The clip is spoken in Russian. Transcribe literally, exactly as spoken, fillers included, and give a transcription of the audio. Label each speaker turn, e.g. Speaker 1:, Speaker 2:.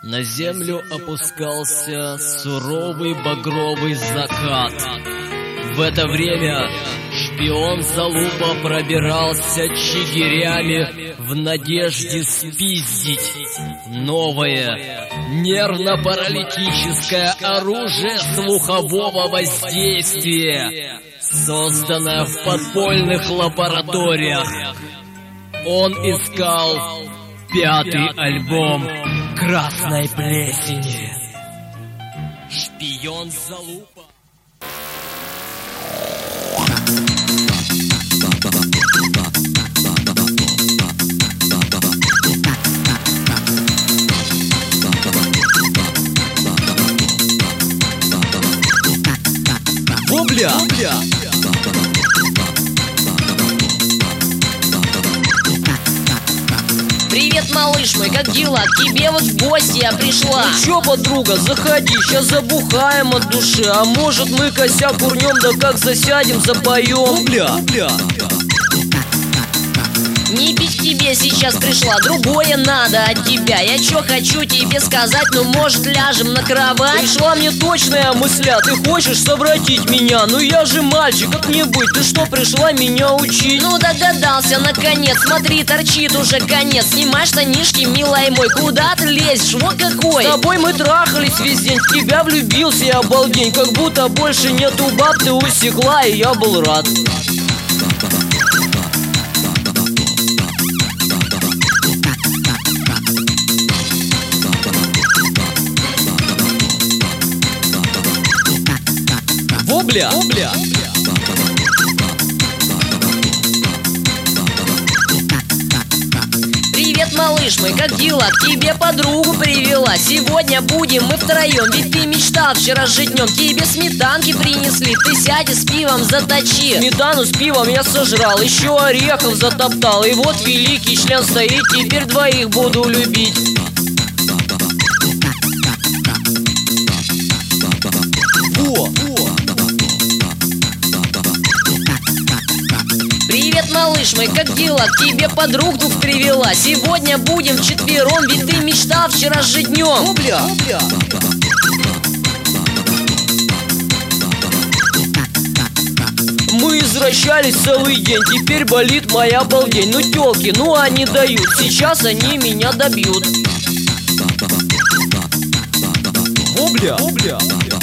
Speaker 1: На землю опускался суровый багровый закат. В это время шпион Залупа пробирался чигирями в надежде спиздить новое нервно-паралитическое оружие слухового воздействия, созданное в подпольных лабораториях. Он искал пятый альбом Красной Плесени. Шпион Залупа. Бубля! Бубля!
Speaker 2: Привет, малыш мой, как дела? К тебе вот в гости я пришла.
Speaker 3: Ну чё, подруга, заходи, сейчас забухаем от души. А может мы косяк курнем, да как засядем, запоем.
Speaker 1: Бля, бля.
Speaker 2: Не пить к тебе сейчас пришла, другое надо от тебя. Я чё хочу тебе сказать, ну может ляжем на кровать?
Speaker 3: Пришла мне точная мысля, ты хочешь совратить меня? Ну я же мальчик, как мне быть? Ты что, пришла меня учить?
Speaker 2: Ну догадался наконец, смотри, торчит уже конец. Снимай штанишки, милый мой, куда ты лезешь, вот какой?
Speaker 3: С тобой мы трахались весь день, в тебя влюбился я, обалдень. Как будто больше нету баб, ты усекла, и я был рад.
Speaker 1: Бубля! Бубля!
Speaker 2: Привет, малыш мой, как дела? К тебе подругу привела. Сегодня будем мы втроем, ведь ты мечтал вчера жить днем. Тебе сметанки принесли, ты сядь и с пивом заточи.
Speaker 3: Сметану с пивом я сожрал, еще орехов затоптал. И вот великий член стоит, теперь двоих буду любить.
Speaker 1: Во!
Speaker 2: Привет, малыш мой, как дела? К тебе подруг тут привела. Сегодня будем вчетвером, ведь ты мечтал вчера жить днем.
Speaker 1: Бубля! Бубля!
Speaker 3: Мы извращались целый день, теперь болит моя балдень. Ну тёлки, ну они дают, сейчас они меня добьют.
Speaker 1: Бубля! Бубля!